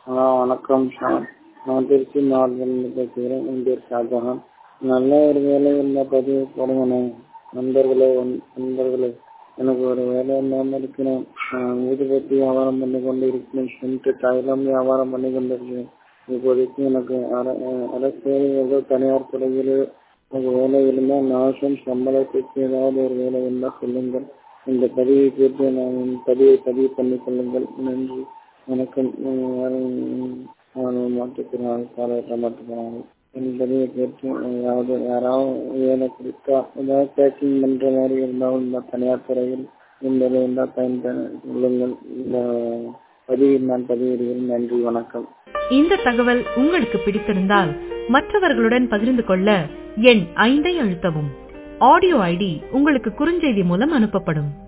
வணக்கம் சார். நான் திருச்சி மாவட்டத்தில் பேசுகிறேன். என் பேர் ஷாஜஹான். நல்ல ஒரு வேலை இல்லை பதிவு போடுங்கண்ணே. நண்பர்களே எனக்கு ஒரு வேலை இல்லாமல் இருக்கிறேன். ஊதுபத்தி வியாபாரம் பண்ணி கொண்டு இருக்கிறேன். சென்ட் தைலம் வியாபாரம் பண்ணி கொண்டு இருக்கிறேன். இப்போதைக்கு எனக்கு அரசு ஏதோ தனியார் துறையில் எனக்கு வேலை இருந்தால் மாதம் சம்பளத்துக்கு ஏதாவது ஒரு வேலை இருந்தால் சொல்லுங்கள். இந்த பதிவை கேட்டு நான் பதிவு பண்ணிக் கொள்ளுங்கள். நன்றி. வணக்கம். மாற்றுக்கிறாங்க என்பதை கேட்டு யாராவது வேலை கொடுத்தா ஏதாவது பேக்கிங் பண்ற மாதிரி இருந்தாலும் இந்த தனியார் துறையில் இந்த இருந்தால் பயன்பெற சொல்லுங்கள். இந்த பதிவில் நான் பதிவிடுகிறேன். நன்றி, வணக்கம். இந்த தகவல் உங்களுக்கு பிடித்திருந்தால் மற்றவர்களுடன் பகிர்ந்து கொள்ள எண் 5 அழுத்தவும். ஆடியோ ஐடி உங்களுக்கு குறுஞ்செய்தி மூலம் அனுப்பப்படும்.